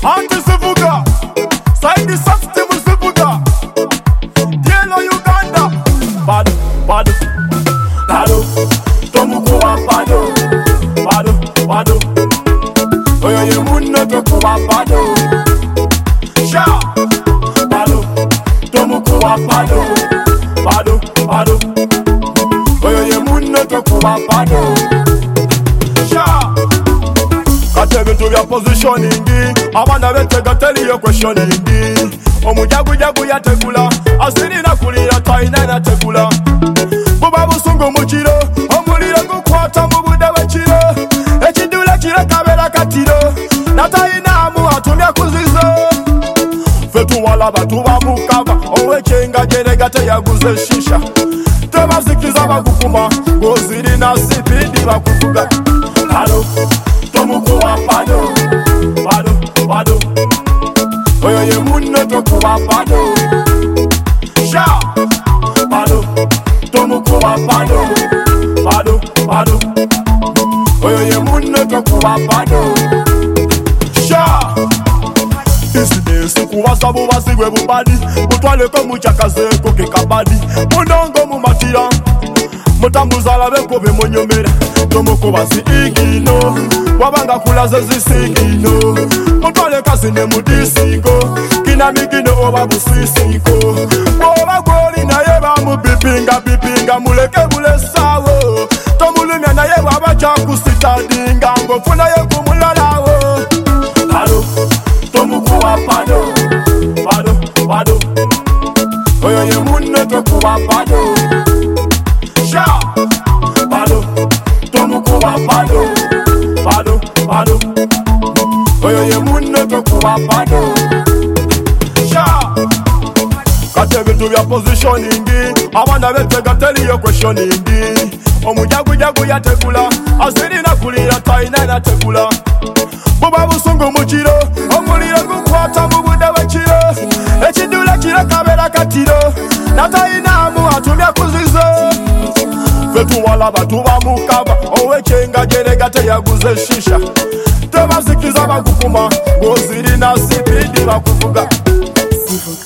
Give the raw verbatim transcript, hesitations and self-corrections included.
Anti Zivuga, Saidi Sastim Zivuga, Yellow Uganda, Bado, Bado, Bado, Tomukuwa Bado, Bado, Bado, Oyo Yemunno Tokuwa Bado, Sha, Bado, Tomukuwa Bado, Bado, Bado, Oyo Yemunno Tokuwa Bado, Sha. Katebintu bya positioning abana betega teli yo questioning omujagu jagu yategula asirina kulira taina na tegula buba busungu mukiro omuliro gukwata mu budde bwekiro ekidula kira kabera katiro na taina mu atumya kuzizo fetu wala batu bamukaba owechenga jenega teyaguze shisha tebazikiza bagukuma gozirina sipidi bakuvuga halo Tomukuwa Bado, Bado, Bado, Oyo Yemunno Tokuwa Bado, Sha, Bado, Tomukuwa Bado, Bado, Bado, Oyo Yemunno Tokuwa Bado, Sha. Isi desi kuwasa buwasigwe bubadi mutwaleko muchakazeko kekabadi munongo mumatira mutambuzala beko bemunyomera Tomukuwa si igino wabanga kulaze zisigino mutwale kasi ne mudisiko kina migino oba busisiko oba goli naye bamubipinga bipinga muleke bulesawo tomulumya naye waba kyakusitadinga ngofuna ye kumulalawo Bado, Tomukuwa Bado, Bado, Bado, Oyo Yemunno Tokuwa Bado, Sha, Bado, Tomukuwa Bado, Bado, Bado, Oyo Yemunno Tokuwa Bado, Sha. Katebintu bya positioning abana betega teli yo questioning omujagu jagu yategula asirina kulira taina na tegula buba busungu mukiro omuliro gukwata mu budde bwekiro ekidula kira kabera katiro na taina mu atumya kuzizo fetu wala batu bamukaba owechenga jenega teyaguze shisha tebazikiza bagukuma gozirina sipidi bakuvuga